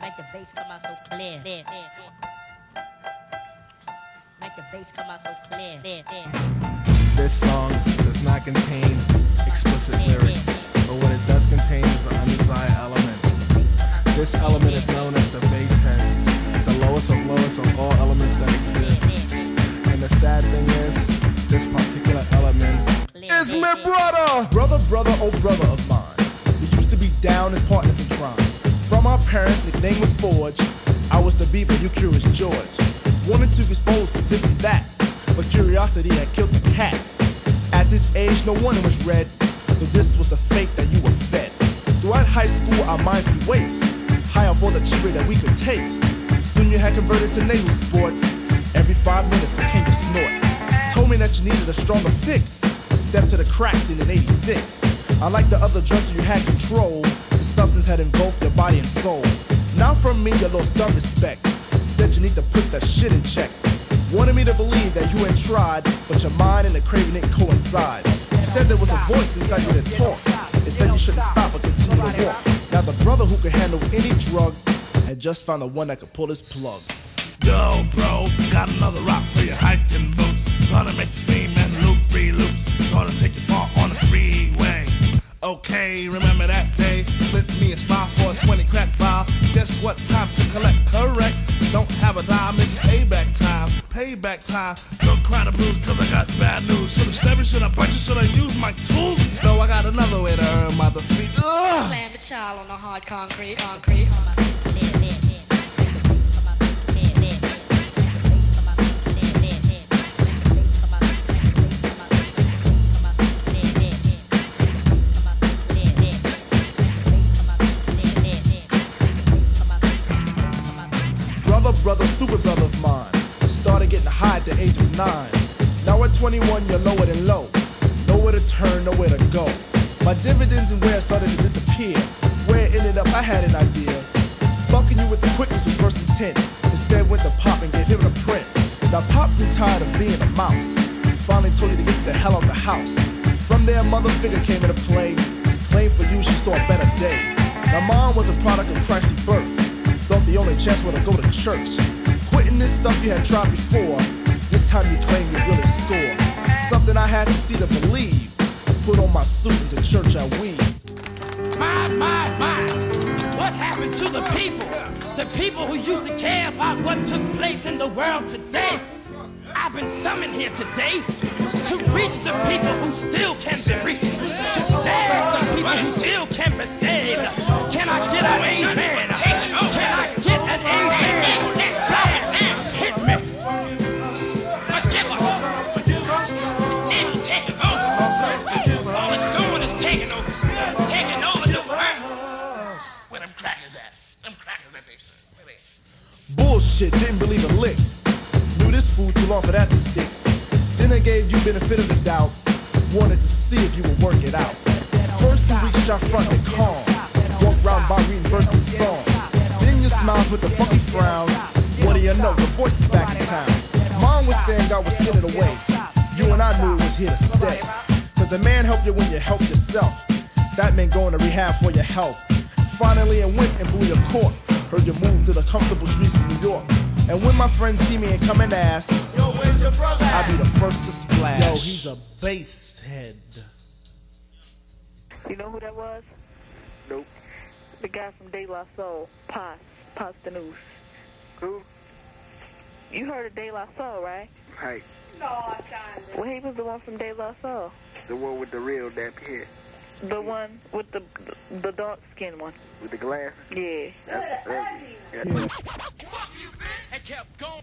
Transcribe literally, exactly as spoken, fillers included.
Make the bass come out so clear. Clear, clear, clear. Make the bass come out so clear. Clear, clear. This song does not contain explicit lyrics, but what it does contain is an undesired element. This element is known as the bass head, the lowest of lowest of all elements that exist. And the sad thing is, this particular element is my brother! Brother, brother, oh brother of mine. We used to be down as partners in crime. From our parents, nickname was Forge. I was the beat, but you Curious George. Wanted to expose to this and that, but curiosity had killed the cat. At this age, no wonder was read, though this was the fate that you were fed. Throughout high school, our minds we waste, high off all the cheaper that we could taste. Soon you had converted to naval sports. Every five minutes, cocaine to snort. Told me that you needed a stronger fix. Step to the crack scene in eighty-six. Unlike the other drugs you had control, the substance had engulfed your body and soul. Now from me, you lost dumb respect. Said you need to put that shit in check. Wanted me to believe that you had tried, but your mind and the craving didn't coincide. You said there was a voice inside you that talked. It said you shouldn't stop but continue to walk. Now the brother who could handle any drug had just found the one that could pull his plug. Yo, bro, got another rock for your hiking boots. Gonna make you scream and loop, re-loops. Gonna take you far on the freeway. Okay, remember that day? Split me a smile for a twenty crack vial. Guess what time to collect? Correct. Don't have a dime, it's payback time. Payback time. Don't cry the blues cause I got bad news. Should I stab you, should I bite you, should I use my tools? No, I got another way to earn my defeat. Ugh. Slam the child on the hard concrete, concrete. Brother, brother, stupid brother of mine. Started getting high at the age of nine. Now at twenty-one, you're lower than low. Nowhere to turn, nowhere to go. My dividends and where started to disappear. Where it ended up, I had an idea. Bucking you with the quickness was first intent. Instead went to Pop and gave him a print. Now Pop grew tired of being a mouse. Finally told you to get the hell out of the house. From there, mother figure came into play. Claimed for you, she saw a better day. Now mom was a product of Christ's birth. Thought the only chance was to go to church. Quitting this stuff you had tried before. This time you claim you really score. Something I had to see to believe. Put on my suit and to church I weave. My, my, my. What happened to the people? The people who used to care about what took place in the world today. I've been summoned here today to reach the people who still can be reached. To save the people who still can be saved. Can I get an amen? Can I get an amen? Hit me. Forgive us. Forgive us. Taking over. All it's doing is taking over. Taking over the world. Where them crackers at? Them crackers that they say. Where they? Bullshit, didn't believe a lick. Knew this fool too long for that to stick. Then I gave you benefit of the doubt. Wanted to see if you would work it out. First you reached out front and calm. Walked round by reading verses of song. Then you smiles with the funky frowns. What do you know, the voice is back in town. Mom was saying God was sending away. You and I knew it was here to stay. Cause the man helped you when you helped yourself. That meant going to rehab for your health. Finally and went and blew your court. Heard you moved to the comfortable streets of New York. And when my friends see me and come and ask, yo, where's your brother? I'll be the first to splash. Yo, he's a bass head. You know who that was? Nope. The guy from De La Soul, Paz, Paz the News. Who? You heard of De La Soul, right? Right. Well, he was the one from De La Soul. The one with the real nappy head. The one with the the dark skin one. With the glass? Yeah. That's, that's, yeah. And kept going.